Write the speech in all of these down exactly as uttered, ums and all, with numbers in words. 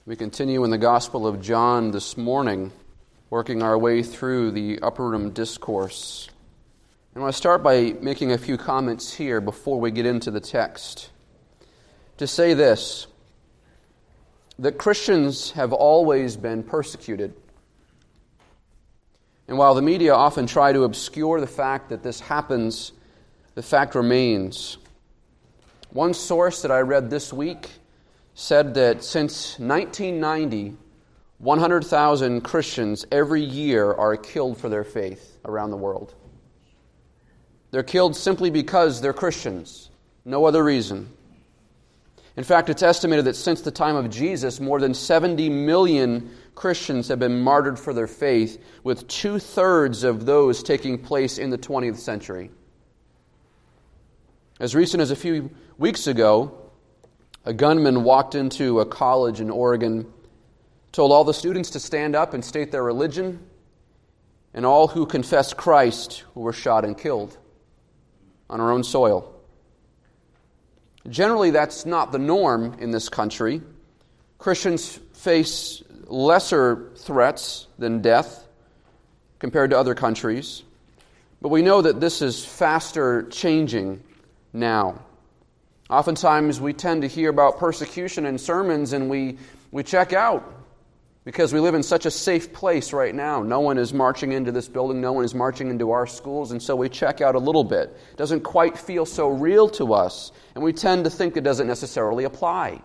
We continue in the Gospel of John this morning, working our way through the Upper Room Discourse. And I want to start by making a few comments here before we get into the text. To say this, that Christians have always been persecuted. And while the media often try to obscure the fact that this happens, the fact remains. One source that I read this week said that since nineteen ninety, one hundred thousand Christians every year are killed for their faith around the world. They're killed simply because they're Christians, no other reason. In fact, it's estimated that since the time of Jesus, more than seventy million Christians have been martyred for their faith, with two-thirds of those taking place in the twentieth century. As recent as a few weeks ago, a gunman walked into a college in Oregon, told all the students to stand up and state their religion, and all who confessed Christ were shot and killed on our own soil. Generally, that's not the norm in this country. Christians face lesser threats than death compared to other countries, but we know that this is faster changing now. Oftentimes we tend to hear about persecution in sermons and we, we check out because we live in such a safe place right now. No one is marching into this building, no one is marching into our schools, and so we check out a little bit. It doesn't quite feel so real to us, and we tend to think it doesn't necessarily apply.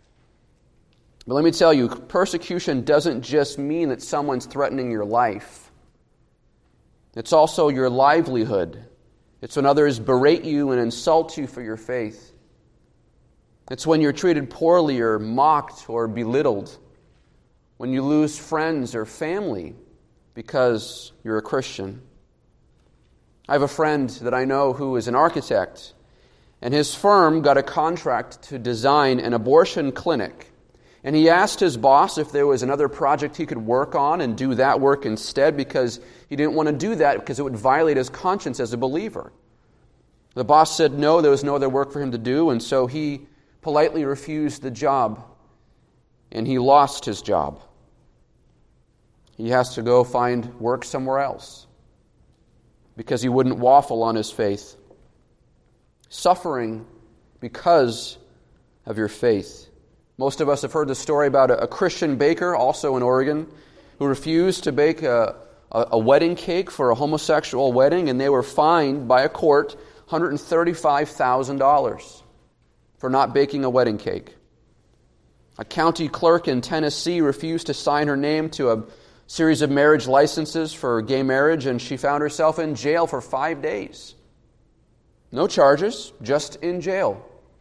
But let me tell you, persecution doesn't just mean that someone's threatening your life. It's also your livelihood. It's when others berate you and insult you for your faith. It's when you're treated poorly or mocked or belittled. When you lose friends or family because you're a Christian. I have a friend that I know who is an architect, and his firm got a contract to design an abortion clinic. And he asked his boss if there was another project he could work on and do that work instead because he didn't want to do that because it would violate his conscience as a believer. The boss said no, there was no other work for him to do, and so he politely refused the job, and he lost his job. He has to go find work somewhere else because he wouldn't waffle on his faith. Suffering because of your faith. Most of us have heard the story about a Christian baker, also in Oregon, who refused to bake a, a, a wedding cake for a homosexual wedding, and they were fined by a court one hundred thirty-five thousand dollars. For not baking a wedding cake. A county clerk in Tennessee refused to sign her name to a series of marriage licenses for gay marriage, and she found herself in jail for five days. No charges, just in jail.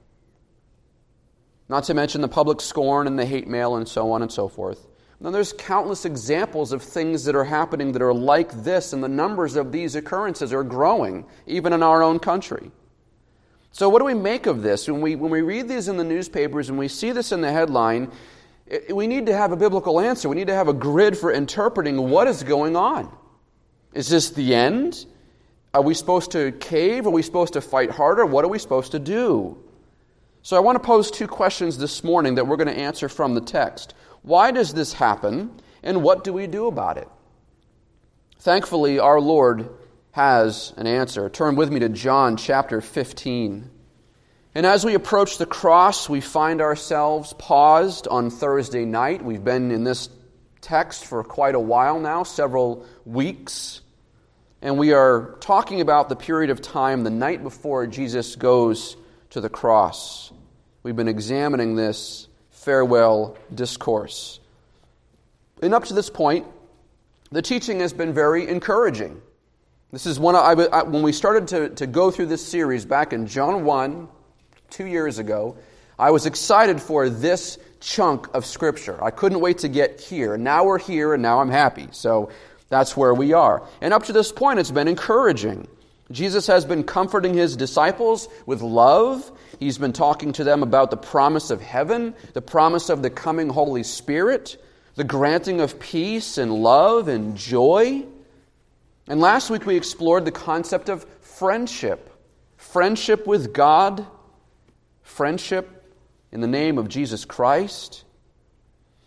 Not to mention the public scorn and the hate mail and so on and so forth. Now, there's countless examples of things that are happening that are like this, and the numbers of these occurrences are growing, even in our own country. So what do we make of this? When we when we read these in the newspapers and we see this in the headline, it, we need to have a biblical answer. We need to have a grid for interpreting what is going on. Is this the end? Are we supposed to cave? Are we supposed to fight harder? What are we supposed to do? So I want to pose two questions this morning that we're going to answer from the text. Why does this happen? And what do we do about it? Thankfully, our Lord has an answer. Turn with me to John chapter fifteen. And as we approach the cross, we find ourselves paused on Thursday night. We've been in this text for quite a while now, several weeks. And we are talking about the period of time the night before Jesus goes to the cross. We've been examining this farewell discourse. And up to this point, the teaching has been very encouraging. This is one I, I, when we started to, to go through this series back in John one, two years ago, I was excited for this chunk of Scripture. I couldn't wait to get here. Now we're here, and now I'm happy. So that's where we are. And up to this point, it's been encouraging. Jesus has been comforting his disciples with love. He's been talking to them about the promise of heaven, the promise of the coming Holy Spirit, the granting of peace and love and joy. And last week we explored the concept of friendship. Friendship with God, friendship in the name of Jesus Christ.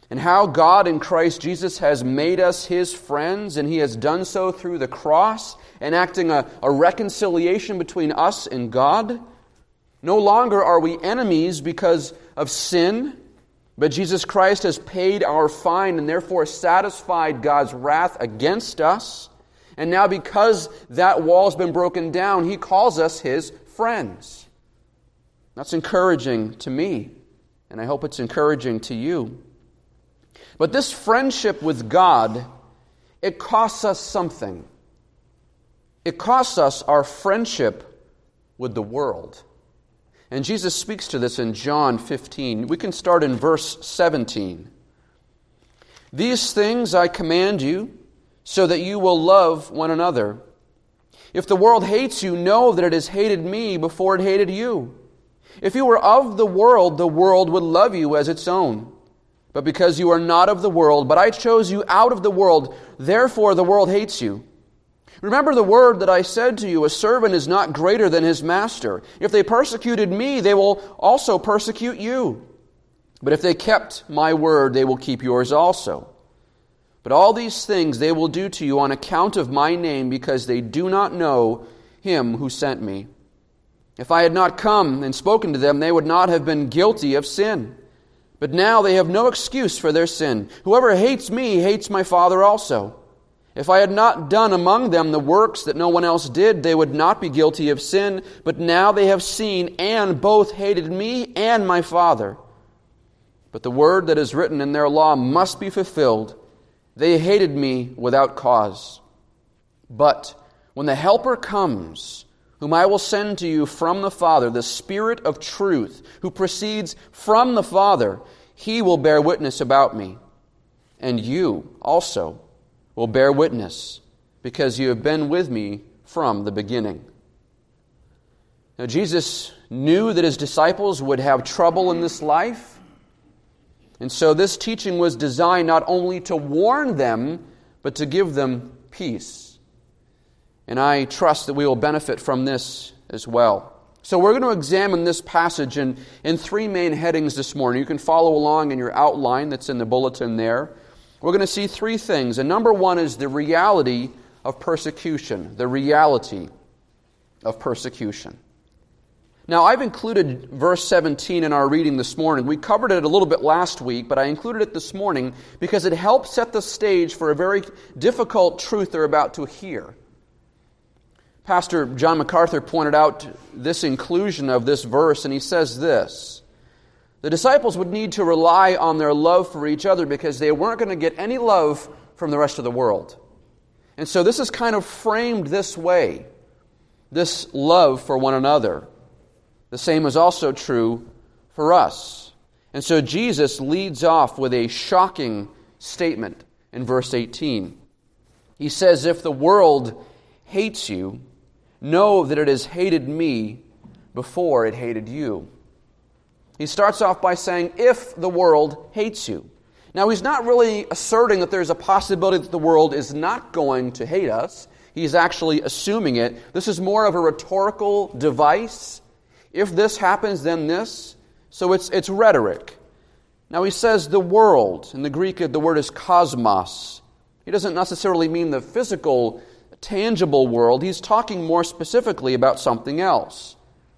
and how God in Christ Jesus has made us His friends, and He has done so through the cross, enacting a, a reconciliation between us and God. No longer are we enemies because of sin, but Jesus Christ has paid our fine and therefore satisfied God's wrath against us. And now because that wall has been broken down, He calls us His friends. That's encouraging to me, and I hope it's encouraging to you. But this friendship with God, it costs us something. It costs us our friendship with the world. And Jesus speaks to this in John fifteen. We can start in verse seventeen. These things I command you, so that you will love one another. If the world hates you, know that it has hated me before it hated you. If you were of the world, the world would love you as its own. But because you are not of the world, but I chose you out of the world, therefore the world hates you. Remember the word that I said to you, a servant is not greater than his master. If they persecuted me, they will also persecute you. But if they kept my word, they will keep yours also. But all these things they will do to you on account of my name, because they do not know him who sent me. If I had not come and spoken to them, they would not have been guilty of sin. But now they have no excuse for their sin. Whoever hates me hates my Father also. If I had not done among them the works that no one else did, they would not be guilty of sin. But now they have seen and both hated me and my Father. But the word that is written in their law must be fulfilled. They hated me without cause. But when the Helper comes, whom I will send to you from the Father, the Spirit of truth, who proceeds from the Father, He will bear witness about me. And you also will bear witness, because you have been with me from the beginning. Now, Jesus knew that His disciples would have trouble in this life, and so this teaching was designed not only to warn them, but to give them peace. And I trust that we will benefit from this as well. So we're going to examine this passage in, in three main headings this morning. You can follow along in your outline that's in the bulletin there. We're going to see three things. And number one is the reality of persecution. The reality of persecution. Now, I've included verse seventeen in our reading this morning. We covered it a little bit last week, but I included it this morning because it helps set the stage for a very difficult truth they're about to hear. Pastor John MacArthur pointed out this inclusion of this verse, and he says this: the disciples would need to rely on their love for each other because they weren't going to get any love from the rest of the world. And so this is kind of framed this way, this love for one another. The same is also true for us. And so Jesus leads off with a shocking statement in verse eighteen. He says, if the world hates you, know that it has hated me before it hated you. He starts off by saying, if the world hates you. Now, he's not really asserting that there's a possibility that the world is not going to hate us. He's actually assuming it. This is more of a rhetorical device. If this happens, then this. So it's, it's rhetoric. Now, he says the world. In the Greek, the word is cosmos. He doesn't necessarily mean the physical, tangible world. He's talking more specifically about something else.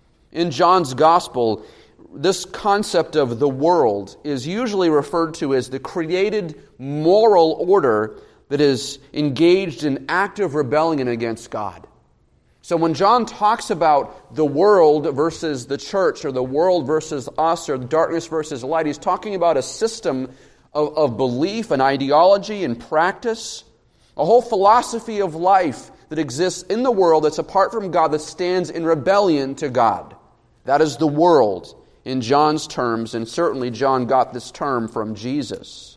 In John's Gospel, this concept of the world is usually referred to as the created moral order that is engaged in active rebellion against God. So when John talks about the world versus the church, or the world versus us, or darkness versus light, he's talking about a system of, of belief and ideology and practice, a whole philosophy of life that exists in the world that's apart from God, that stands in rebellion to God. That is the world in John's terms, and certainly John got this term from Jesus.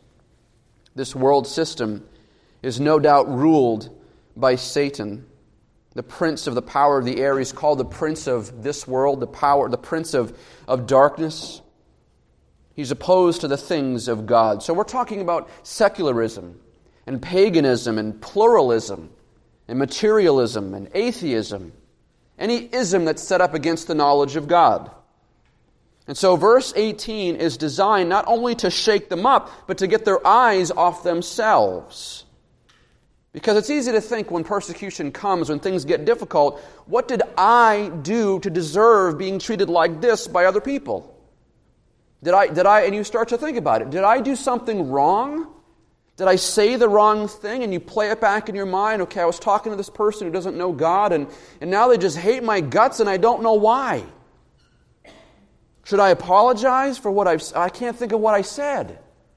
This world system is no doubt ruled by Satan, the prince of the power of the air. He's called the prince of this world, the power, the prince of, of darkness. He's opposed to the things of God. So we're talking about secularism and paganism and pluralism and materialism and atheism, any ism that's set up against the knowledge of God. And so verse eighteen is designed not only to shake them up, but to get their eyes off themselves. Because it's easy to think when persecution comes, when things get difficult, what did I do to deserve being treated like this by other people? Did I, did I, and you start to think about it, did I do something wrong? Did I say the wrong thing? And you play it back in your mind, okay, I was talking to this person who doesn't know God, and, and now they just hate my guts and I don't know why. Should I apologize for what I've said? I can't think of what I said.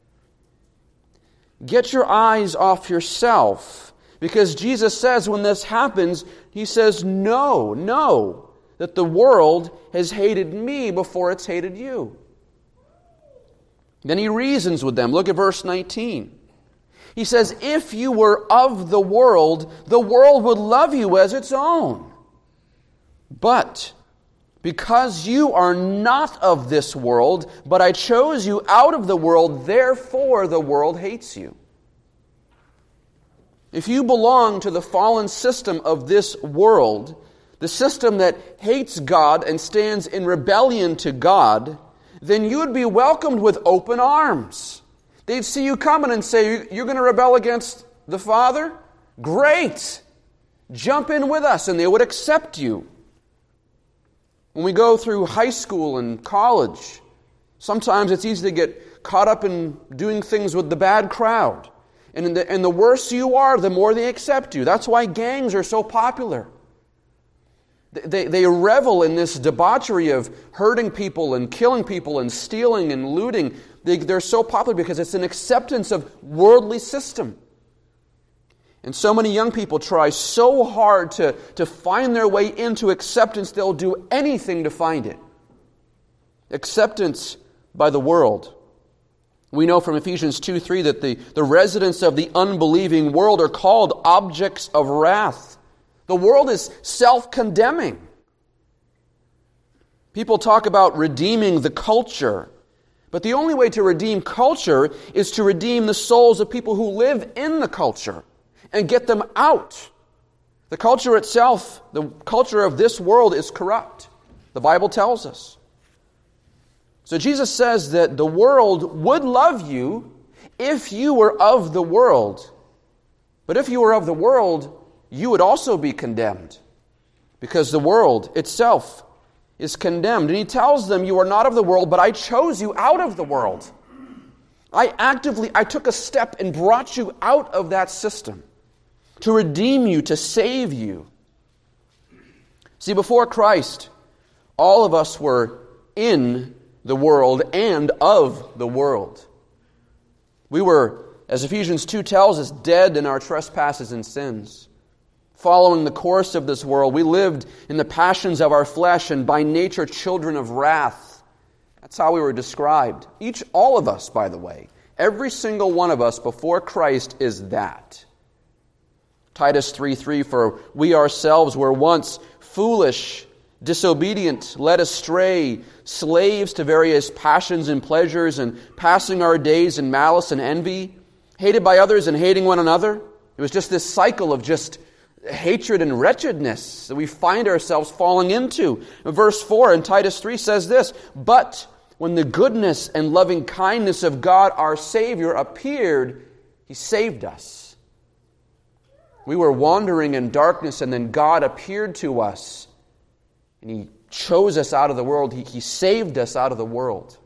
Get your eyes off yourself. Because Jesus says when this happens, He says, no, no, that the world has hated me before it's hated you. Then He reasons with them. Look at verse nineteen. He says, if you were of the world, the world would love you as its own. But because you are not of this world, but I chose you out of the world, therefore the world hates you. If you belong to the fallen system of this world, the system that hates God and stands in rebellion to God, then you would be welcomed with open arms. They'd see you coming and say, you're going to rebel against the Father? Great! Jump in with us, and they would accept you. When we go through high school and college, sometimes it's easy to get caught up in doing things with the bad crowd. And, the, and the worse you are, the more they accept you. That's why gangs are so popular. They, they revel in this debauchery of hurting people and killing people and stealing and looting. They, they're so popular because it's an acceptance of worldly system. And so many young people try so hard to, to find their way into acceptance, they'll do anything to find it. Acceptance by the world. We know from Ephesians two three that the, the residents of the unbelieving world are called objects of wrath. The world is self-condemning. People talk about redeeming the culture. But the only way to redeem culture is to redeem the souls of people who live in the culture and get them out. The culture itself, the culture of this world is corrupt. The Bible tells us. So Jesus says that the world would love you if you were of the world. But if you were of the world, you would also be condemned, because the world itself is condemned. And He tells them, you are not of the world, but I chose you out of the world. I actively, I took a step and brought you out of that system to redeem you, to save you. See, before Christ, all of us were in the world and of the world. We were, as Ephesians two tells us, dead in our trespasses and sins. Following the course of this world, we lived in the passions of our flesh and by nature children of wrath. That's how we were described. Each, all of us, by the way, every single one of us before Christ is that. Titus three three, for we ourselves were once foolish, disobedient, led astray, slaves to various passions and pleasures, and passing our days in malice and envy, hated by others and hating one another. It was just this cycle of just hatred and wretchedness that we find ourselves falling into. Verse four in Titus three says this, but when the goodness and loving kindness of God our Savior appeared, He saved us. We were wandering in darkness, and then God appeared to us, and He chose us out of the world. He, he saved us out of the world.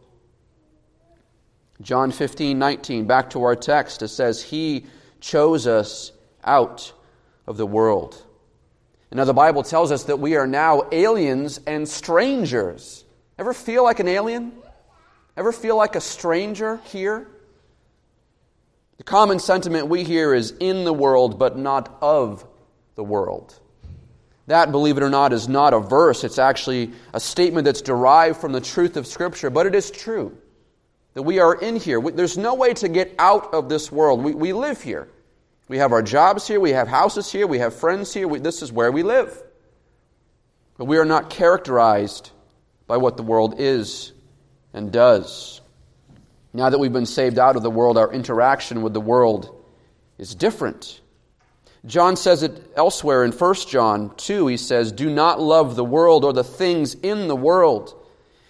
John fifteen nineteen, back to our text, it says, He chose us out of the world. And now the Bible tells us that we are now aliens and strangers. Ever feel like an alien? Ever feel like a stranger here? The common sentiment we hear is in the world, but not of the world. That, believe it or not, is not a verse. It's actually a statement that's derived from the truth of Scripture. But it is true that we are in here. We, there's no way to get out of this world. We, we live here. We have our jobs here. We have houses here. We have friends here. We, this is where we live. But we are not characterized by what the world is and does. Now that we've been saved out of the world, our interaction with the world is different. John says it elsewhere in First John two. He says, do not love the world or the things in the world.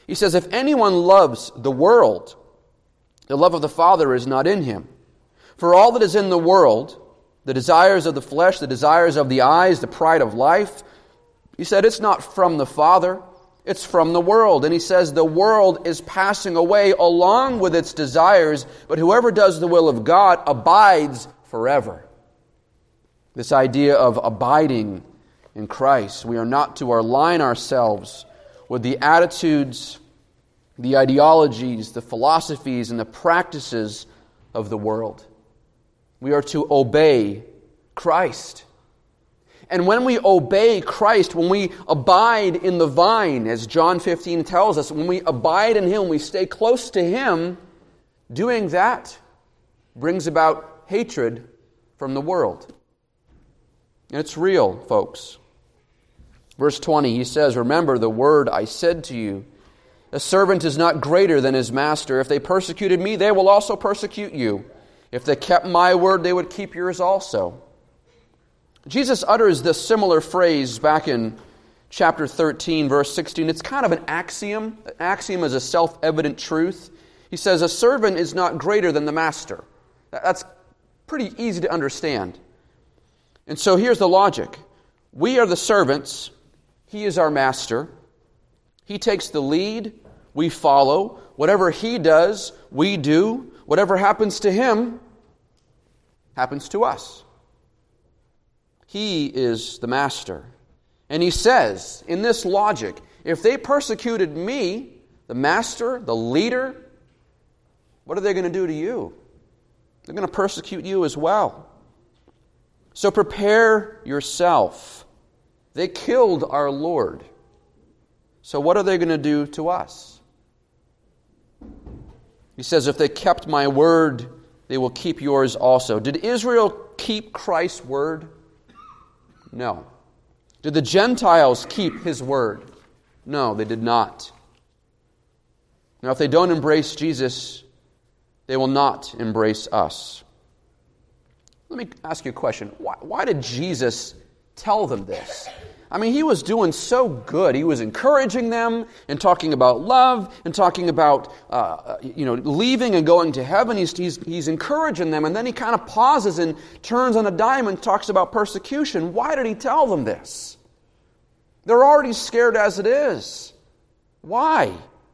He says, if anyone loves the world, the love of the Father is not in him. For all that is in the world, the desires of the flesh, the desires of the eyes, the pride of life, he said, it's not from the Father, it's from the world. And he says the world is passing away along with its desires, but whoever does the will of God abides forever. This idea of abiding in Christ. We are not to align ourselves with the attitudes, the ideologies, the philosophies, and the practices of the world. We are to obey Christ. And when we obey Christ, when we abide in the vine, as John fifteen tells us, when we abide in Him, we stay close to Him, doing that brings about hatred from the world. And it's real, folks. Verse twenty, he says, remember the word I said to you, a servant is not greater than his master. If they persecuted me, they will also persecute you. If they kept my word, they would keep yours also. Jesus utters this similar phrase back in chapter thirteen, verse sixteen. It's kind of an axiom. An axiom is a self-evident truth. He says, a servant is not greater than the master. That's pretty easy to understand. And so here's the logic. We are the servants. He is our master. He takes the lead. We follow. Whatever He does, we do. Whatever happens to Him, happens to us. He is the master. And He says, in this logic, if they persecuted me, the master, the leader, what are they going to do to you? They're going to persecute you as well. So prepare yourself. They killed our Lord. So what are they going to do to us? He says, if they kept my word, they will keep yours also. Did Israel keep Christ's word? No. Did the Gentiles keep His word? No, they did not. Now, if they don't embrace Jesus, they will not embrace us. Let me ask you a question. Why, why did Jesus tell them this? I mean, He was doing so good. He was encouraging them and talking about love and talking about, uh, you know, leaving and going to heaven. He's, he's, he's encouraging them, and then He kind of pauses and turns on a dime and talks about persecution. Why did He tell them this? They're already scared as it is. Why?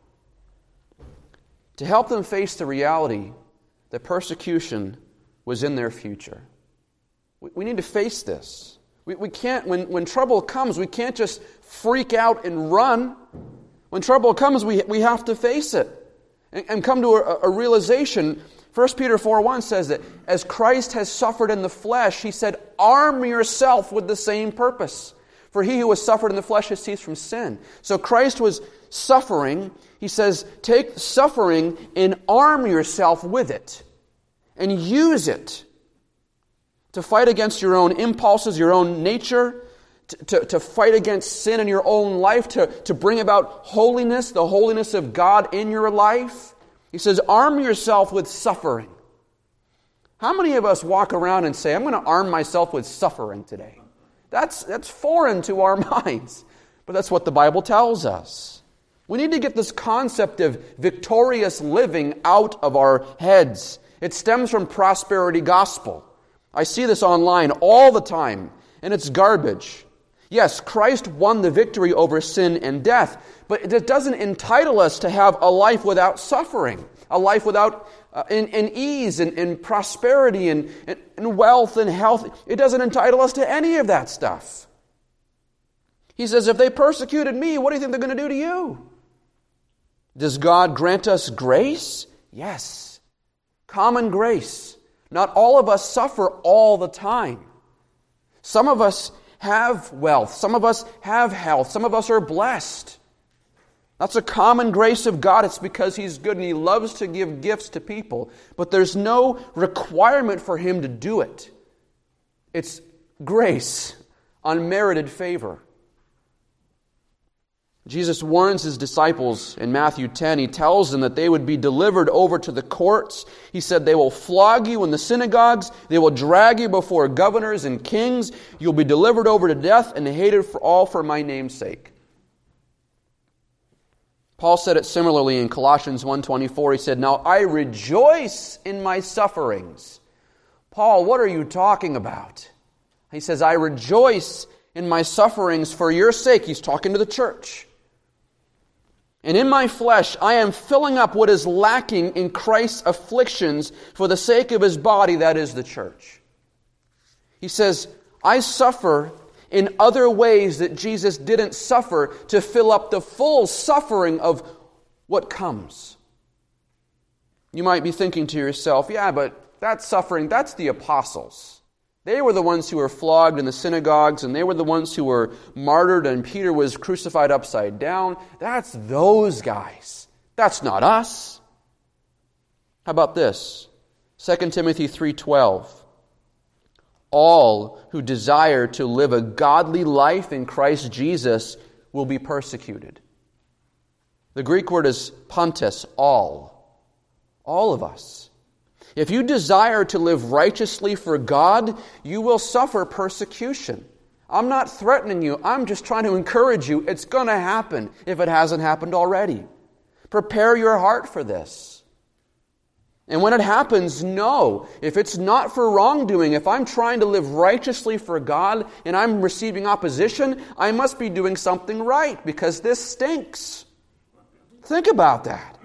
To help them face the reality that persecution was in their future. We, we need to face this. We, we can't, when, when trouble comes, we can't just freak out and run. When trouble comes, we, we have to face it and, and come to a, a realization. First Peter four one says that as Christ has suffered in the flesh, He said, arm yourself with the same purpose. For he who has suffered in the flesh has ceased from sin. So Christ was suffering. He says, take suffering and arm yourself with it. And use it to fight against your own impulses, your own nature, to, to, to fight against sin in your own life, to, to bring about holiness, the holiness of God in your life. He says, arm yourself with suffering. How many of us walk around and say, I'm going to arm myself with suffering today? That's, that's foreign to our minds. But that's what the Bible tells us. We need to get this concept of victorious living out of our heads. It stems from prosperity gospel. I see this online all the time, and it's garbage. Yes, Christ won the victory over sin and death, but it doesn't entitle us to have a life without suffering, a life without uh, in, in ease and, and prosperity and, and, and wealth and health. It doesn't entitle us to any of that stuff. He says, if they persecuted me, what do you think they're going to do to you? Does God grant us grace? Yes. Common grace. Not all of us suffer all the time. Some of us have wealth. Some of us have health. Some of us are blessed. That's a common grace of God. It's because He's good and He loves to give gifts to people. But there's no requirement for Him to do it. It's grace, unmerited favor. Jesus warns His disciples in Matthew ten. He tells them that they would be delivered over to the courts. He said, they will flog you in the synagogues. They will drag you before governors and kings. You'll be delivered over to death and hated for all for my name's sake. Paul said it similarly in Colossians one twenty-four. He said, "Now I rejoice in my sufferings." Paul, what are you talking about? He says, "I rejoice in my sufferings for your sake." He's talking to the church. "And in my flesh I am filling up what is lacking in Christ's afflictions for the sake of His body, that is the church." He says, I suffer in other ways that Jesus didn't suffer to fill up the full suffering of what comes. You might be thinking to yourself, yeah, but that suffering, that's the apostles. They were the ones who were flogged in the synagogues, and they were the ones who were martyred, and Peter was crucified upside down. That's those guys. That's not us. How about this? Second Timothy three twelve. All who desire to live a godly life in Christ Jesus will be persecuted. The Greek word is pantes, all. All of us. If you desire to live righteously for God, you will suffer persecution. I'm not threatening you. I'm just trying to encourage you. It's going to happen if it hasn't happened already. Prepare your heart for this. And when it happens, know, if it's not for wrongdoing, if I'm trying to live righteously for God and I'm receiving opposition, I must be doing something right because this stinks. Think about that.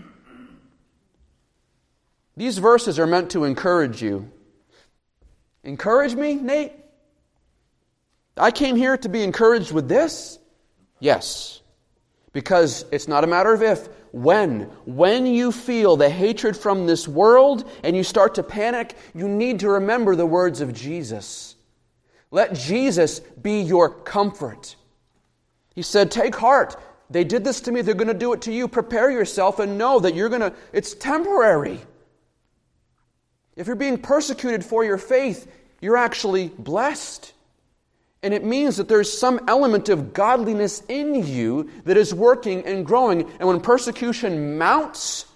These verses are meant to encourage you. Encourage me, Nate? I came here to be encouraged with this? Yes. Because it's not a matter of if, when. When you feel the hatred from this world and you start to panic, you need to remember the words of Jesus. Let Jesus be your comfort. He said, take heart. They did this to me, they're going to do it to you. Prepare yourself and know that you're going to, it's temporary. If you're being persecuted for your faith, you're actually blessed. And it means that there's some element of godliness in you that is working and growing. And when persecution mounts,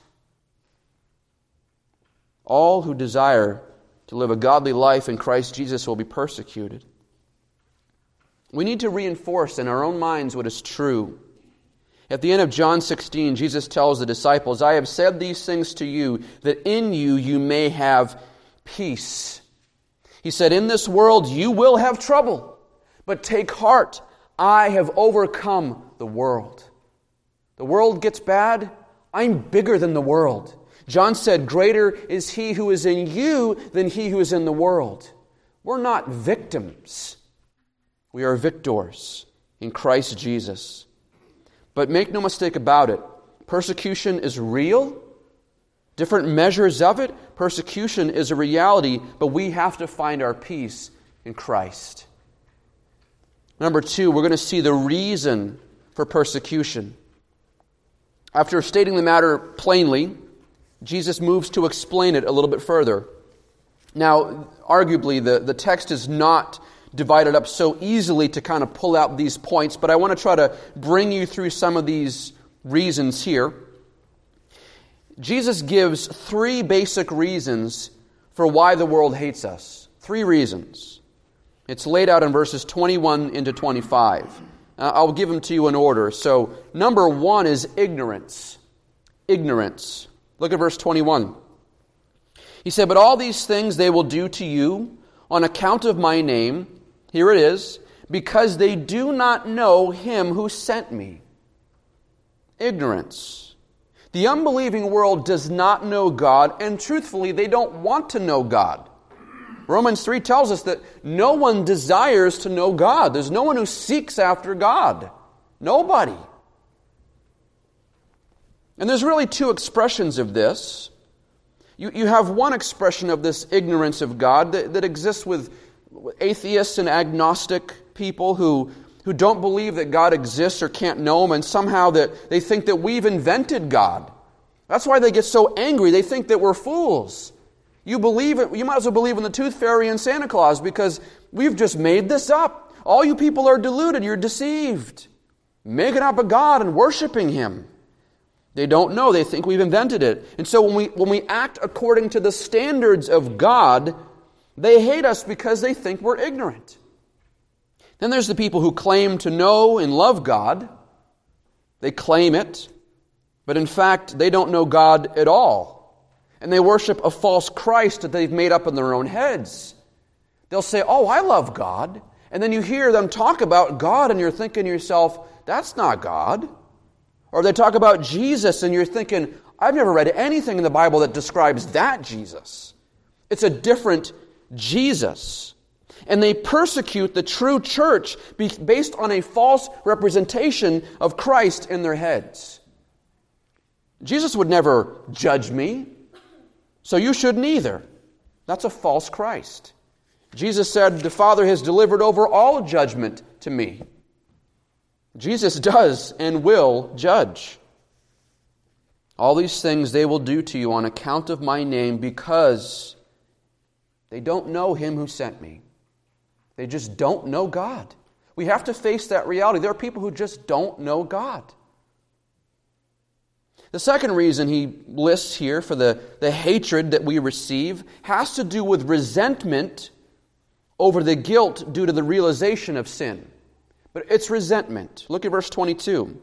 all who desire to live a godly life in Christ Jesus will be persecuted. We need to reinforce in our own minds what is true. At the end of John sixteen, Jesus tells the disciples, I have said these things to you, that in you you may have peace. He said, in this world you will have trouble. But take heart, I have overcome the world. The world gets bad, I'm bigger than the world. John said, greater is he who is in you than he who is in the world. We're not victims. We are victors in Christ Jesus. But make no mistake about it, persecution is real. Different measures of it, persecution is a reality, but we have to find our peace in Christ. Number two, we're going to see the reason for persecution. After stating the matter plainly, Jesus moves to explain it a little bit further. Now, arguably, the, the text is not divided up so easily to kind of pull out these points, but I want to try to bring you through some of these reasons here. Jesus gives three basic reasons for why the world hates us. Three reasons. It's laid out in verses twenty-one into twenty-five. Uh, I'll give them to you in order. So, number one is ignorance. Ignorance. Look at verse twenty-one. He said, but all these things they will do to you on account of my name, here it is, because they do not know him who sent me. Ignorance. The unbelieving world does not know God, and truthfully, they don't want to know God. Romans three tells us that no one desires to know God. There's no one who seeks after God. Nobody. And there's really two expressions of this. You, you have one expression of this ignorance of God that, that exists with atheists and agnostic people who, who don't believe that God exists or can't know Him, and somehow that they think that we've invented God. That's why they get so angry. They think that we're fools. You believe it, you might as well believe in the Tooth Fairy and Santa Claus because we've just made this up. All you people are deluded, you're deceived. Making up a God and worshiping Him. They don't know, they think we've invented it. And so when we when we act according to the standards of God, they hate us because they think we're ignorant. Then there's the people who claim to know and love God. They claim it. But in fact, they don't know God at all. And they worship a false Christ that they've made up in their own heads. They'll say, oh, I love God. And then you hear them talk about God and you're thinking to yourself, that's not God. Or they talk about Jesus and you're thinking, I've never read anything in the Bible that describes that Jesus. It's a different Jesus. And they persecute the true church based on a false representation of Christ in their heads. Jesus would never judge me, so you shouldn't either. That's a false Christ. Jesus said, the Father has delivered over all judgment to me. Jesus does and will judge. All these things they will do to you on account of my name because they don't know him who sent me. They just don't know God. We have to face that reality. There are people who just don't know God. The second reason he lists here for the, the hatred that we receive has to do with resentment over the guilt due to the realization of sin. But it's resentment. Look at verse twenty-two.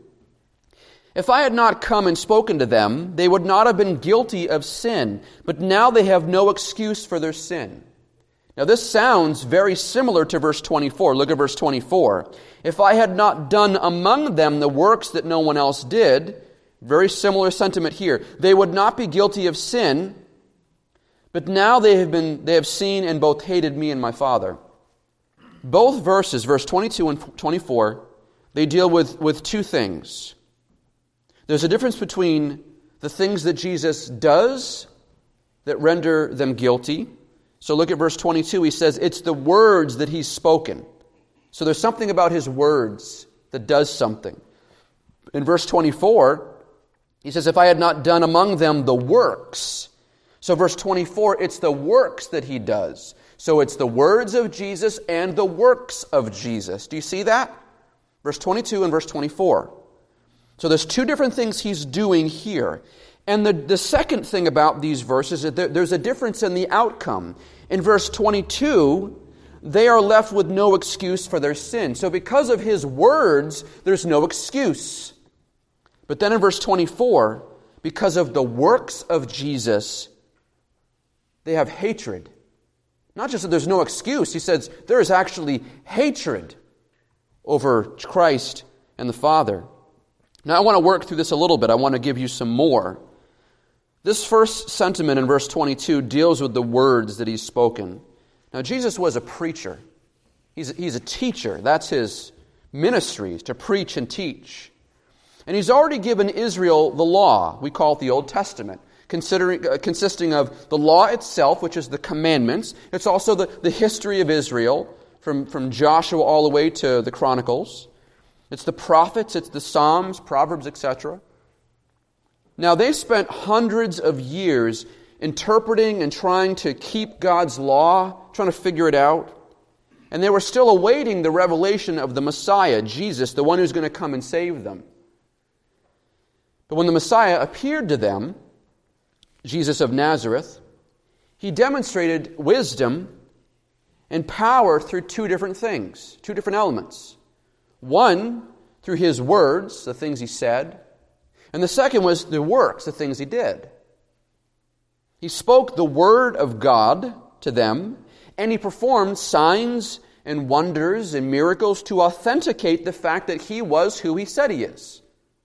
If I had not come and spoken to them, they would not have been guilty of sin, but now they have no excuse for their sin. Now this sounds very similar to verse twenty-four. Look at verse twenty-four. If I had not done among them the works that no one else did, very similar sentiment here. They would not be guilty of sin, but now they have been they have seen and both hated me and my Father. Both verses, verse twenty-two and twenty-four, they deal with, with two things. There's a difference between the things that Jesus does that render them guilty. So look at verse twenty-two. He says, it's the words that he's spoken. So there's something about his words that does something. In verse twenty-four, he says, if I had not done among them the works. So verse twenty-four, it's the works that he does. So it's the words of Jesus and the works of Jesus. Do you see that? Verse twenty-two and verse twenty-four. So there's two different things he's doing here. And the, the second thing about these verses is that there's a difference in the outcome. In verse twenty-two, they are left with no excuse for their sin. So because of his words, there's no excuse. But then in verse twenty-four, because of the works of Jesus, they have hatred. Not just that there's no excuse. He says there is actually hatred over Christ and the Father. Now I want to work through this a little bit. I want to give you some more. This first sentiment in verse twenty-two deals with the words that he's spoken. Now Jesus was a preacher. He's a, he's a teacher. That's his ministry, to preach and teach. And he's already given Israel the law. We call it the Old Testament, considering, uh, consisting of the law itself, which is the commandments. It's also the, the history of Israel, from, from Joshua all the way to the Chronicles. It's the prophets, it's the Psalms, Proverbs, et cetera. Now, they spent hundreds of years interpreting and trying to keep God's law, trying to figure it out. And they were still awaiting the revelation of the Messiah, Jesus, the one who's going to come and save them. But when the Messiah appeared to them, Jesus of Nazareth, he demonstrated wisdom and power through two different things, two different elements. One, through his words, the things he said, and the second was the works, the things he did. He spoke the word of God to them, and he performed signs and wonders and miracles to authenticate the fact that he was who he said he is.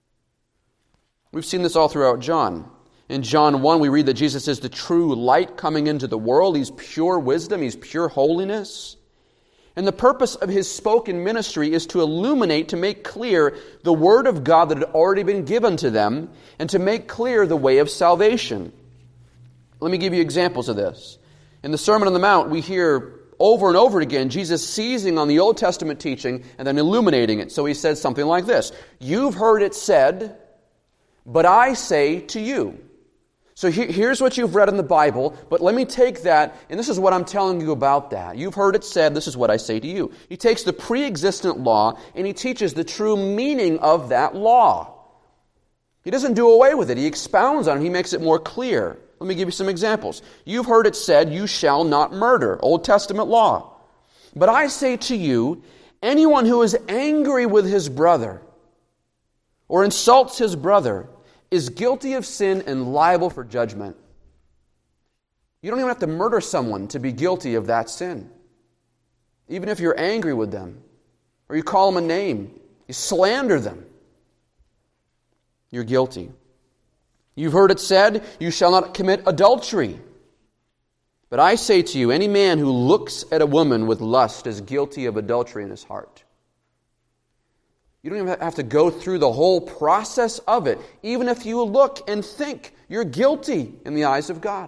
We've seen this all throughout John. In John one, we read that Jesus is the true light coming into the world. He's pure wisdom. He's pure holiness. And the purpose of his spoken ministry is to illuminate, to make clear the word of God that had already been given to them, and to make clear the way of salvation. Let me give you examples of this. In the Sermon on the Mount, we hear over and over again Jesus seizing on the Old Testament teaching and then illuminating it. So he says something like this: you've heard it said, but I say to you. So he, here's what you've read in the Bible, but let me take that, and this is what I'm telling you about that. You've heard it said, this is what I say to you. He takes the pre-existent law, and he teaches the true meaning of that law. He doesn't do away with it. He expounds on it. He makes it more clear. Let me give you some examples. You've heard it said, you shall not murder. Old Testament law. But I say to you, anyone who is angry with his brother or insults his brother is guilty of sin and liable for judgment. You don't even have to murder someone to be guilty of that sin. Even if you're angry with them, or you call them a name, you slander them, you're guilty. You've heard it said, you shall not commit adultery. But I say to you, any man who looks at a woman with lust is guilty of adultery in his heart. You don't even have to go through the whole process of it. Even if you look and think, you're guilty in the eyes of God.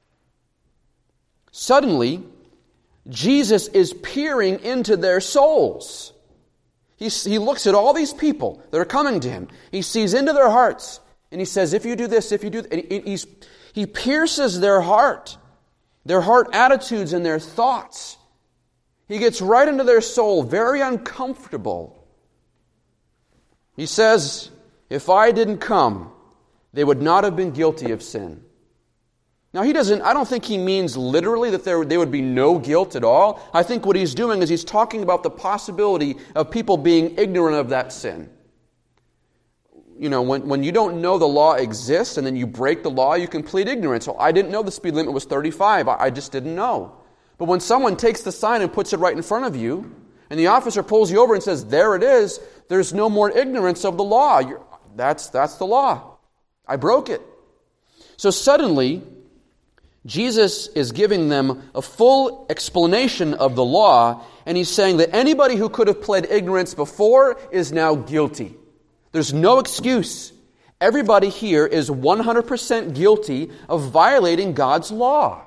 Suddenly, Jesus is peering into their souls. He, he looks at all these people that are coming to him. He sees into their hearts. And he says, if you do this, if you do... And he, he's, he pierces their heart. Their heart attitudes and their thoughts. He gets right into their soul, very uncomfortable. He says, if I didn't come, they would not have been guilty of sin. Now, he doesn't, I don't think he means literally that there, there would be no guilt at all. I think what he's doing is he's talking about the possibility of people being ignorant of that sin. You know, when, when you don't know the law exists and then you break the law, you can plead ignorance. So I didn't know the speed limit was thirty-five. I, I just didn't know. But when someone takes the sign and puts it right in front of you, and the officer pulls you over and says, there it is, there's no more ignorance of the law. You're, that's, that's the law. I broke it. So suddenly, Jesus is giving them a full explanation of the law, and he's saying that anybody who could have pled ignorance before is now guilty. There's no excuse. Everybody here is one hundred percent guilty of violating God's law.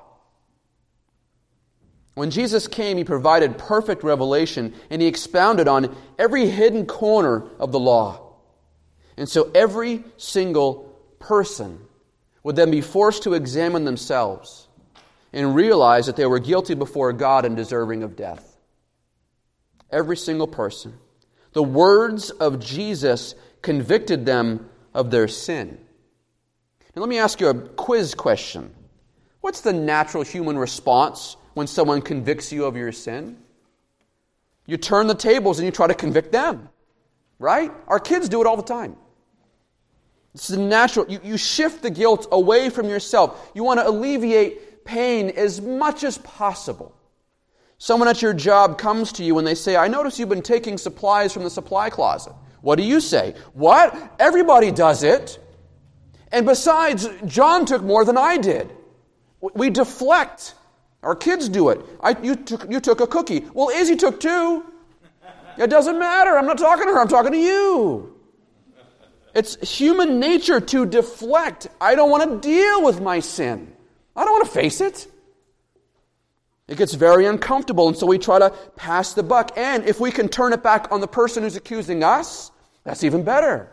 When Jesus came, he provided perfect revelation, and he expounded on every hidden corner of the law. And so every single person would then be forced to examine themselves and realize that they were guilty before God and deserving of death. Every single person. The words of Jesus convicted them of their sin. Now let me ask you a quiz question. What's the natural human response when someone convicts you of your sin? You turn the tables and you try to convict them. Right? Our kids do it all the time. It's the natural. You, you shift the guilt away from yourself. You want to alleviate pain as much as possible. Someone at your job comes to you and they say, I notice you've been taking supplies from the supply closet. What do you say? What? Everybody does it. And besides, John took more than I did. We deflect. Our kids do it. I, you, took, you took a cookie. Well, Izzy took two. It doesn't matter. I'm not talking to her. I'm talking to you. It's human nature to deflect. I don't want to deal with my sin. I don't want to face it. It gets very uncomfortable, and so we try to pass the buck. And if we can turn it back on the person who's accusing us, that's even better.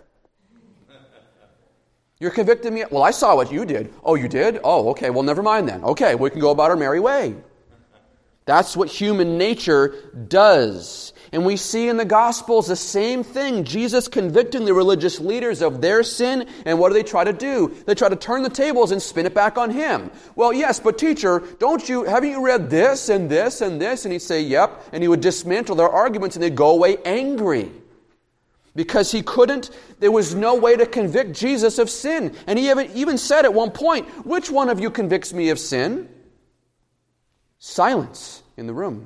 You're convicting me? Well, I saw what you did. Oh, you did? Oh, okay, well, never mind then. Okay, we can go about our merry way. That's what human nature does. And we see in the Gospels the same thing. Jesus convicting the religious leaders of their sin, and what do they try to do? They try to turn the tables and spin it back on him. Well, yes, but teacher, don't you, haven't you read this and this and this? And he'd say, yep. And he would dismantle their arguments and they'd go away angry. Because he couldn't, there was no way to convict Jesus of sin. And he even said at one point, which one of you convicts me of sin? Silence in the room.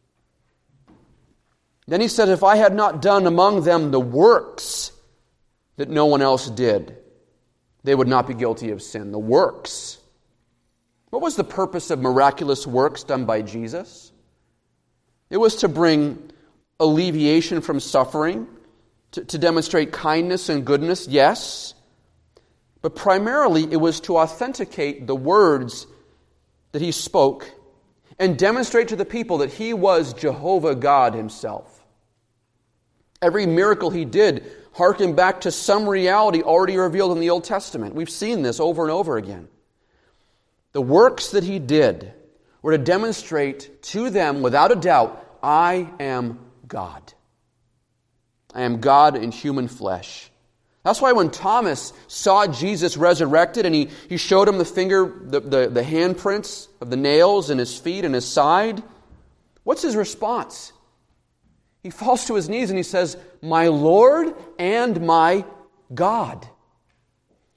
Then he said, if I had not done among them the works that no one else did, they would not be guilty of sin. The works. What was the purpose of miraculous works done by Jesus? It was to bring alleviation from suffering, to, to demonstrate kindness and goodness, yes. But primarily it was to authenticate the words that he spoke and demonstrate to the people that he was Jehovah God himself. Every miracle he did harkened back to some reality already revealed in the Old Testament. We've seen this over and over again. The works that he did were to demonstrate to them, without a doubt, I am God. I am God in human flesh. That's why when Thomas saw Jesus resurrected and he, he showed him the finger, the, the, the handprints of the nails in his feet and his side, what's his response? He falls to his knees and he says, my Lord and my God.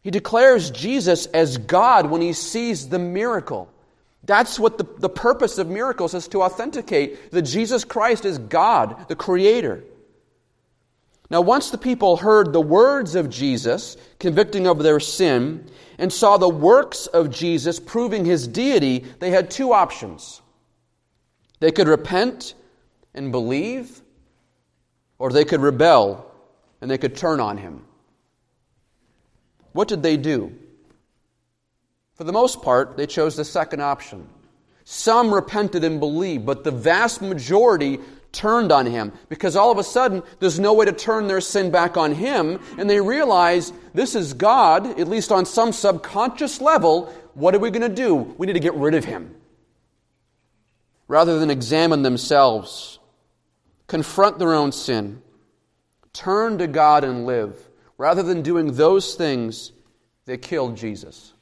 He declares Jesus as God when he sees the miracle. That's what the, the purpose of miracles is, to authenticate that Jesus Christ is God, the Creator. Now, once the people heard the words of Jesus, convicting of their sin, and saw the works of Jesus proving his deity, they had two options. They could repent and believe, or they could rebel and they could turn on him. What did they do? For the most part, they chose the second option. Some repented and believed, but the vast majority turned on him, because all of a sudden there's no way to turn their sin back on him, and they realize this is God, at least on some subconscious level. What are we going to do? We need to get rid of him. Rather than examine themselves, confront their own sin, turn to God and live, rather than doing those things, they killed Jesus.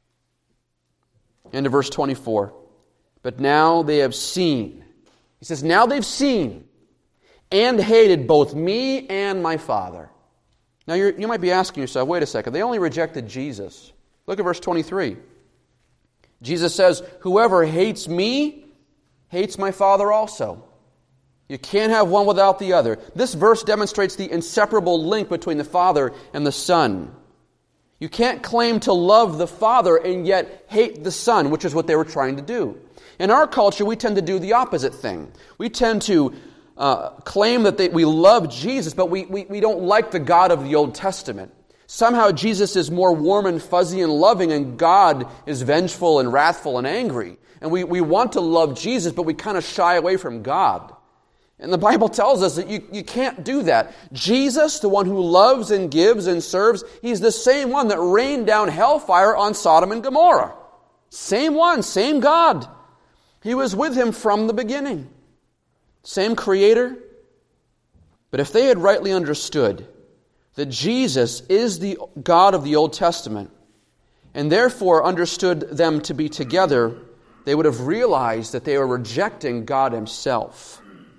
Into verse twenty-four. But now they have seen. He says, now they've seen and hated both me and my Father. Now you're, you might be asking yourself, wait a second, they only rejected Jesus. Look at verse twenty-three. Jesus says, whoever hates me hates my Father also. You can't have one without the other. This verse demonstrates the inseparable link between the Father and the Son. You can't claim to love the Father and yet hate the Son, which is what they were trying to do. In our culture, we tend to do the opposite thing. We tend to uh, claim that they, we love Jesus, but we, we, we don't like the God of the Old Testament. Somehow Jesus is more warm and fuzzy and loving, and God is vengeful and wrathful and angry. And we, we want to love Jesus, but we kind of shy away from God. And the Bible tells us that you, you can't do that. Jesus, the one who loves and gives and serves, he's the same one that rained down hellfire on Sodom and Gomorrah. Same one, same God. He was with him from the beginning. Same Creator. But if they had rightly understood that Jesus is the God of the Old Testament, and therefore understood them to be together, they would have realized that they were rejecting God himself.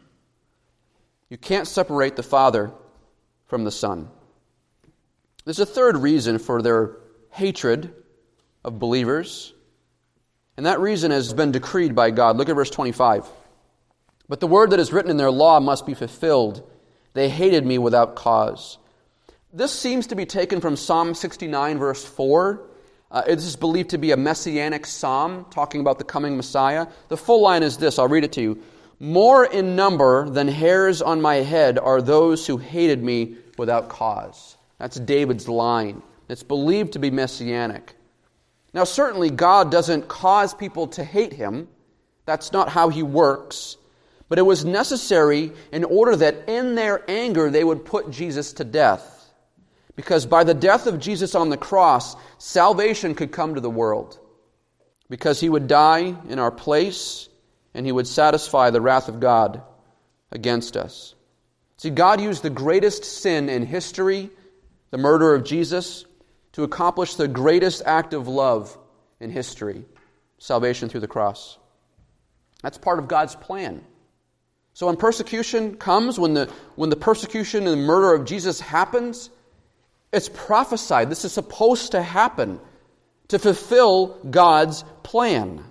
You can't separate the Father from the Son. There's a third reason for their hatred of believers, and that reason has been decreed by God. Look at verse twenty-five. But the word that is written in their law must be fulfilled. They hated me without cause. This seems to be taken from Psalm sixty-nine, verse four. Uh, it is believed to be a messianic psalm, talking about the coming Messiah. The full line is this, I'll read it to you. More in number than hairs on my head are those who hated me without cause. That's David's line. It's believed to be messianic. Now, certainly God doesn't cause people to hate him. That's not how he works. But it was necessary in order that in their anger they would put Jesus to death. Because by the death of Jesus on the cross, salvation could come to the world. Because he would die in our place, and he would satisfy the wrath of God against us. See, God used the greatest sin in history, the murder of Jesus, to accomplish the greatest act of love in history, salvation through the cross. That's part of God's plan. So when persecution comes, when the, when the persecution and the murder of Jesus happens, it's prophesied. This is supposed to happen to fulfill God's plan.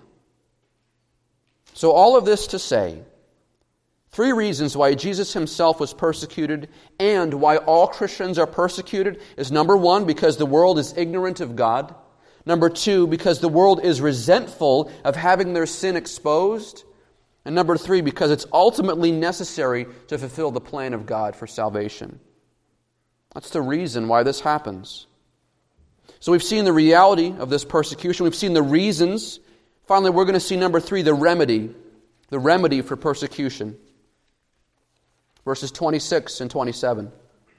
So all of this to say, three reasons why Jesus himself was persecuted and why all Christians are persecuted is number one, because the world is ignorant of God. Number two, because the world is resentful of having their sin exposed. And number three, because it's ultimately necessary to fulfill the plan of God for salvation. That's the reason why this happens. So we've seen the reality of this persecution. We've seen the reasons. Finally, we're going to see number three, the remedy. The remedy for persecution. Verses twenty-six and twenty-seven.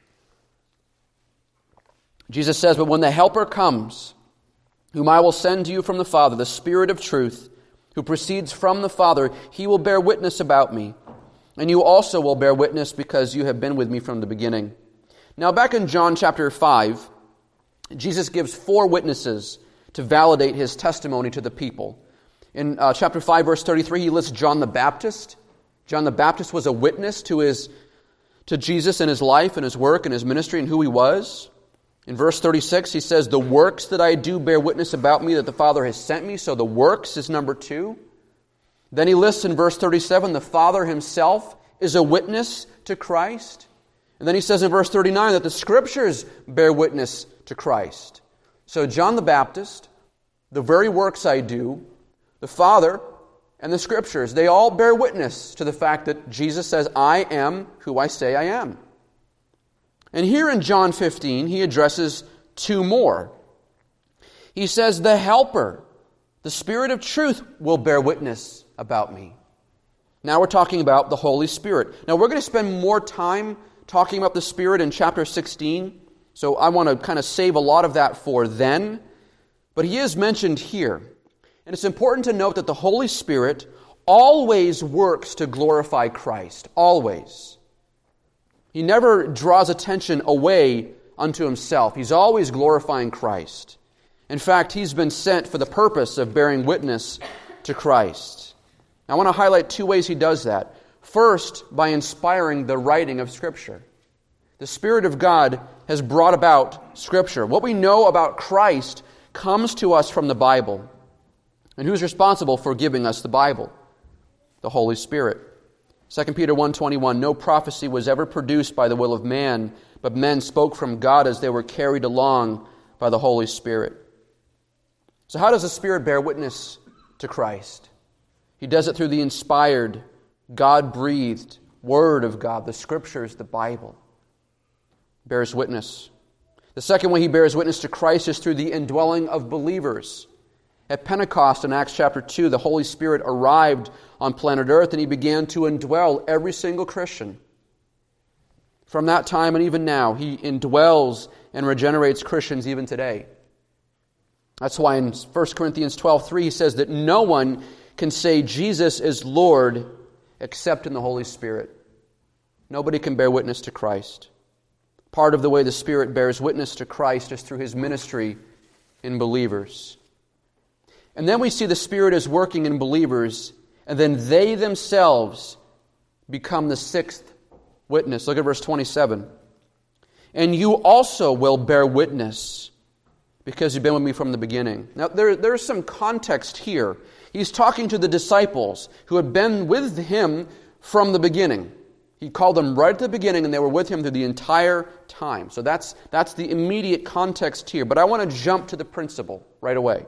Jesus says, "But when the Helper comes, whom I will send to you from the Father, the Spirit of truth, who proceeds from the Father, he will bear witness about me. And you also will bear witness because you have been with me from the beginning." Now back in John chapter five, Jesus gives four witnesses to validate his testimony to the people. In uh, chapter five, verse thirty-three, he lists John the Baptist. John the Baptist was a witness to his to Jesus and his life and his work and his ministry and who he was. In verse thirty-six, he says, the works that I do bear witness about me that the Father has sent me. So the works is number two. Then he lists in verse thirty-seven, the Father himself is a witness to Christ. And then he says in verse thirty-nine that the Scriptures bear witness to Christ. So John the Baptist, the very works I do, the Father, and the Scriptures, they all bear witness to the fact that Jesus says, I am who I say I am. And here in John fifteen, he addresses two more. He says, the Helper, the Spirit of truth, will bear witness about me. Now we're talking about the Holy Spirit. Now we're going to spend more time talking about the Spirit in chapter sixteen, so I want to kind of save a lot of that for then. But he is mentioned here. And it's important to note that the Holy Spirit always works to glorify Christ. Always. He never draws attention away unto himself. He's always glorifying Christ. In fact, he's been sent for the purpose of bearing witness to Christ. I want to highlight two ways he does that. First, by inspiring the writing of Scripture. The Spirit of God has brought about Scripture. What we know about Christ comes to us from the Bible. And who's responsible for giving us the Bible? The Holy Spirit. Second Peter one twenty-one, no prophecy was ever produced by the will of man, but men spoke from God as they were carried along by the Holy Spirit. So how does the Spirit bear witness to Christ? He does it through the inspired, God-breathed Word of God, the Scriptures, the Bible. Bears witness. The second way he bears witness to Christ is through the indwelling of believers. At Pentecost in Acts chapter two, the Holy Spirit arrived on planet Earth and he began to indwell every single Christian. From that time and even now, he indwells and regenerates Christians even today. That's why in First Corinthians twelve three he says that no one can say Jesus is Lord except in the Holy Spirit. Nobody can bear witness to Christ. Part of the way the Spirit bears witness to Christ is through his ministry in believers. And then we see the Spirit is working in believers, and then they themselves become the sixth witness. Look at verse twenty-seven. And you also will bear witness, because you've been with me from the beginning. Now, there, there's some context here. He's talking to the disciples who had been with him from the beginning. He called them right at the beginning, and they were with him through the entire time. So that's, that's the immediate context here. But I want to jump to the principle right away.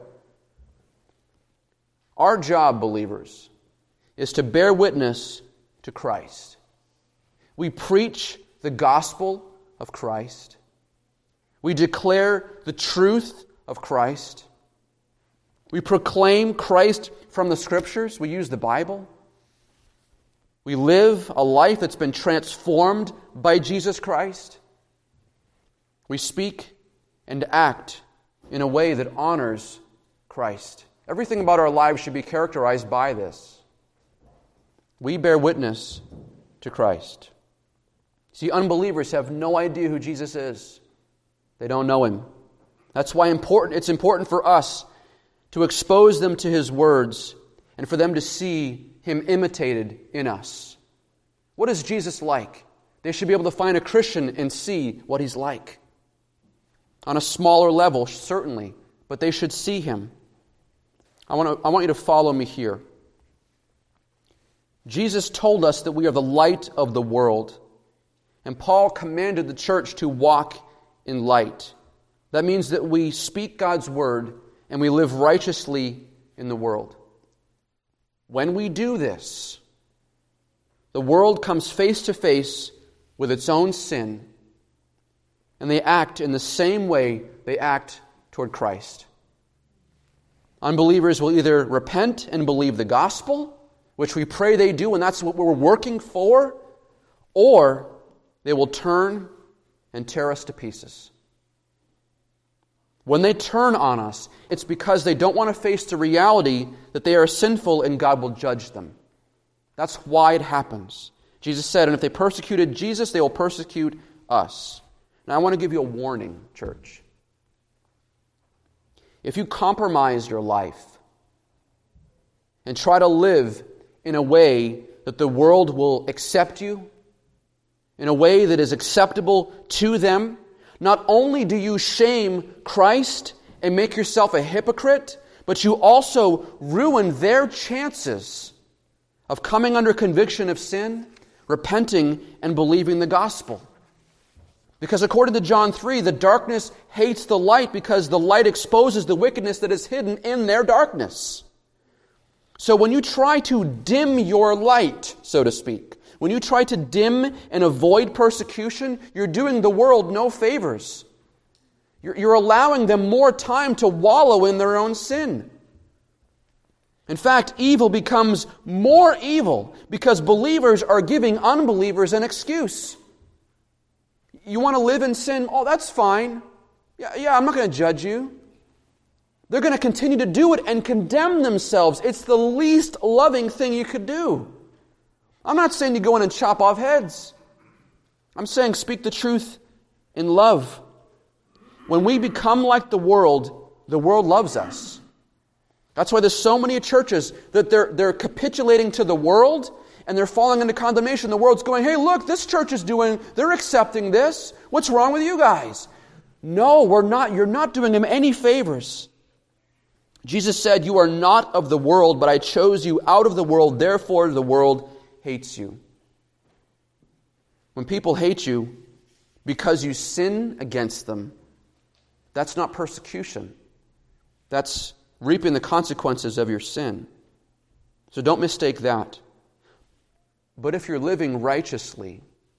Our job, believers, is to bear witness to Christ. We preach the gospel of Christ. We declare the truth of Christ. We proclaim Christ from the Scriptures. We use the Bible. We live a life that's been transformed by Jesus Christ. We speak and act in a way that honors Christ. Everything about our lives should be characterized by this. We bear witness to Christ. See, unbelievers have no idea who Jesus is. They don't know him. That's why important, it's important for us to expose them to his words and for them to see him imitated in us. What is Jesus like? They should be able to find a Christian and see what he's like. On a smaller level, certainly, but they should see him. I want to, I want you to follow me here. Jesus told us that we are the light of the world. And Paul commanded the church to walk in light. That means that we speak God's word and we live righteously in the world. When we do this, the world comes face to face with its own sin, and they act in the same way they act toward Christ. Unbelievers will either repent and believe the gospel, which we pray they do, and that's what we're working for, or they will turn and tear us to pieces. When they turn on us, it's because they don't want to face the reality that they are sinful and God will judge them. That's why it happens. Jesus said, and if they persecuted Jesus, they will persecute us. Now I want to give you a warning, church. If you compromise your life and try to live in a way that the world will accept you, in a way that is acceptable to them, Not only do you shame Christ and make yourself a hypocrite, but you also ruin their chances of coming under conviction of sin, repenting, and believing the gospel. Because according to John three, the darkness hates the light because the light exposes the wickedness that is hidden in their darkness. So when you try to dim your light, so to speak, when you try to dim and avoid persecution, you're doing the world no favors. You're, you're allowing them more time to wallow in their own sin. In fact, evil becomes more evil because believers are giving unbelievers an excuse. You want to live in sin? Oh, that's fine. Yeah, yeah, I'm not going to judge you. They're going to continue to do it and condemn themselves. It's the least loving thing you could do. I'm not saying you go in and chop off heads. I'm saying speak the truth in love. When we become like the world, the world loves us. That's why there's so many churches that they're, they're capitulating to the world and they're falling into condemnation. The world's going, hey, look, this church is doing, they're accepting this. What's wrong with you guys? No, we're not. You're not doing them any favors. Jesus said, you are not of the world, but I chose you out of the world. Therefore, the world hates you. When people hate you because you sin against them, that's not persecution. That's reaping the consequences of your sin. So don't mistake that. But if you're living righteously,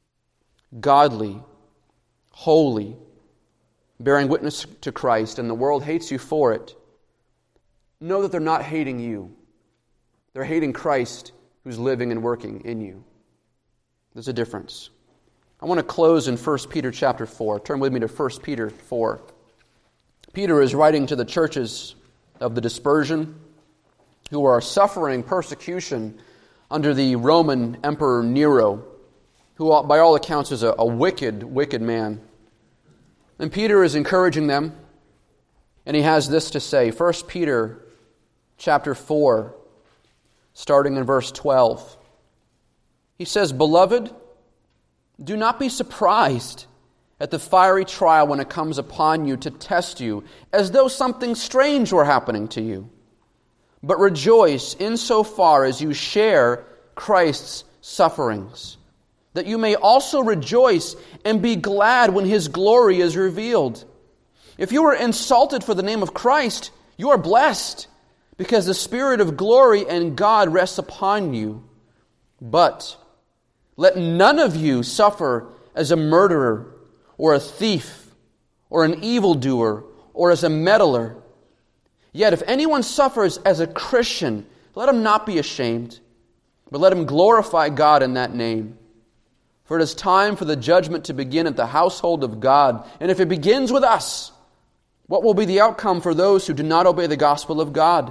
godly, holy, bearing witness to Christ, and the world hates you for it, know that they're not hating you. They're hating Christ who's living and working in you. There's a difference. I want to close in First Peter chapter four. Turn with me to First Peter four. Peter is writing to the churches of the dispersion who are suffering persecution under the Roman Emperor Nero, who by all accounts is a, a wicked, wicked man. And Peter is encouraging them, and he has this to say. First Peter chapter four, starting in verse twelve. He says, Beloved, do not be surprised at the fiery trial when it comes upon you to test you, as though something strange were happening to you. But rejoice insofar as you share Christ's sufferings, that you may also rejoice and be glad when His glory is revealed. If you are insulted for the name of Christ, you are blessed, because the Spirit of glory and God rests upon you. But let none of you suffer as a murderer, or a thief, or an evildoer, or as a meddler. Yet if anyone suffers as a Christian, let him not be ashamed, but let him glorify God in that name. For it is time for the judgment to begin at the household of God. And if it begins with us, what will be the outcome for those who do not obey the gospel of God?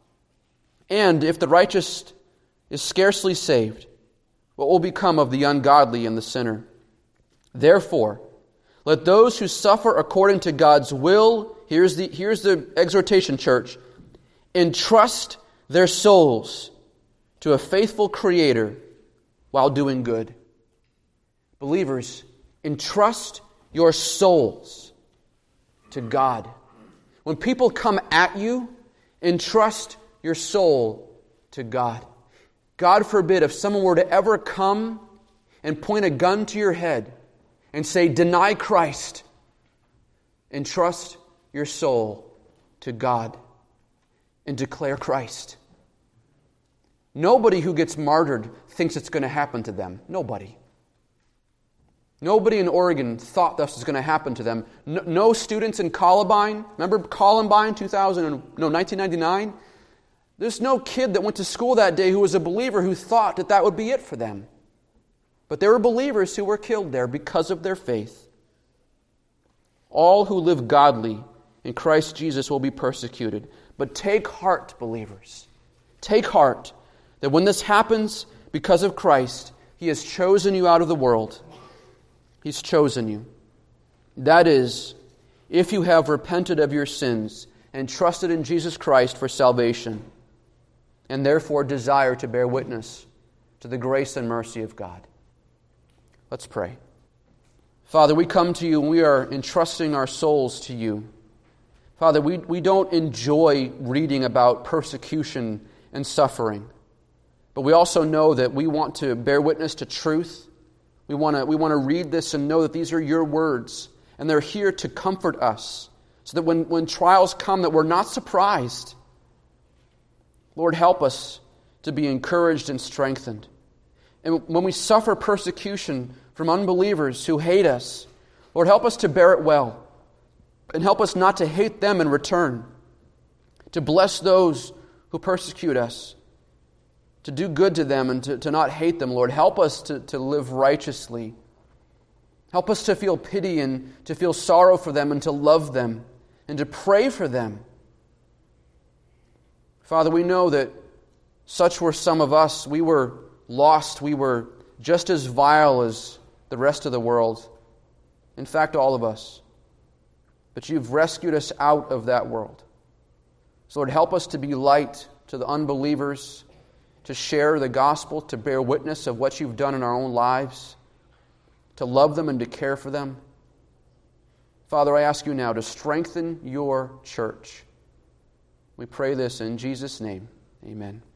And if the righteous is scarcely saved, what will become of the ungodly and the sinner? Therefore, let those who suffer according to God's will, here's the, here's the exhortation, church, entrust their souls to a faithful Creator while doing good. Believers, entrust your souls to God. When people come at you, entrust your soul to God. God forbid if someone were to ever come and point a gun to your head and say, deny Christ, entrust your soul to God and declare Christ. Nobody who gets martyred thinks it's going to happen to them. Nobody. Nobody in Oregon thought this was going to happen to them. No, no students in Columbine. Remember Columbine, two thousand, no, nineteen ninety-nine? There's no kid that went to school that day who was a believer who thought that that would be it for them. But there were believers who were killed there because of their faith. All who live godly in Christ Jesus will be persecuted. But take heart, believers. Take heart that when this happens because of Christ, He has chosen you out of the world. He's chosen you. That is, if you have repented of your sins and trusted in Jesus Christ for salvation, and therefore desire to bear witness to the grace and mercy of God. Let's pray. Father, we come to you and we are entrusting our souls to you. Father, we, we don't enjoy reading about persecution and suffering, but we also know that we want to bear witness to truth. We want to we want to read this and know that these are your words, and they're here to comfort us, so that when, when trials come, that we're not surprised. Lord, help us to be encouraged and strengthened. And when we suffer persecution from unbelievers who hate us, Lord, help us to bear it well, and help us not to hate them in return, to bless those who persecute us, to do good to them and to, to not hate them, Lord. Help us to, to live righteously. Help us to feel pity and to feel sorrow for them and to love them and to pray for them. Father, we know that such were some of us. We were lost. We were just as vile as the rest of the world. In fact, all of us. But you've rescued us out of that world. So Lord, help us to be light to the unbelievers, to share the gospel, to bear witness of what you've done in our own lives, to love them and to care for them. Father, I ask you now to strengthen your church. We pray this in Jesus' name. Amen.